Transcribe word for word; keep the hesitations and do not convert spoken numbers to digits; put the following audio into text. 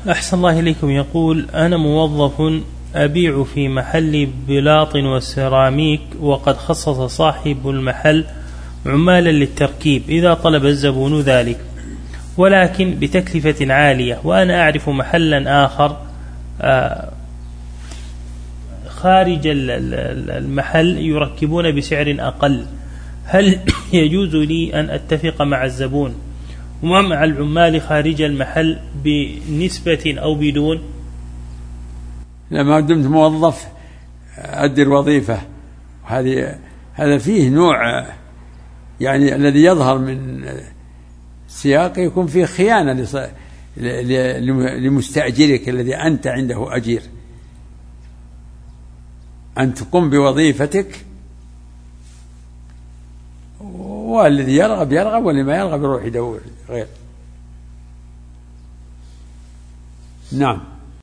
أحسن الله إليكم. يقول: أنا موظف أبيع في محل بلاط وسيراميك، وقد خصص صاحب المحل عمالا للتركيب إذا طلب الزبون ذلك، ولكن بتكلفة عالية، وأنا أعرف محلا آخر خارج المحل يركبون بسعر أقل، هل يجوز لي أن أتفق مع الزبون ومع العمال خارج المحل بنسبة أو بدون؟ لما دمت موظف أدي الوظيفة، هذه هذا فيه نوع يعني الذي يظهر من سياق يكون فيه خيانة لمستأجرك الذي أنت عنده أجير، أن تقوم بوظيفتك والذي يرغب يرغب واللي ما يرغب يروح يدور غير. نعم.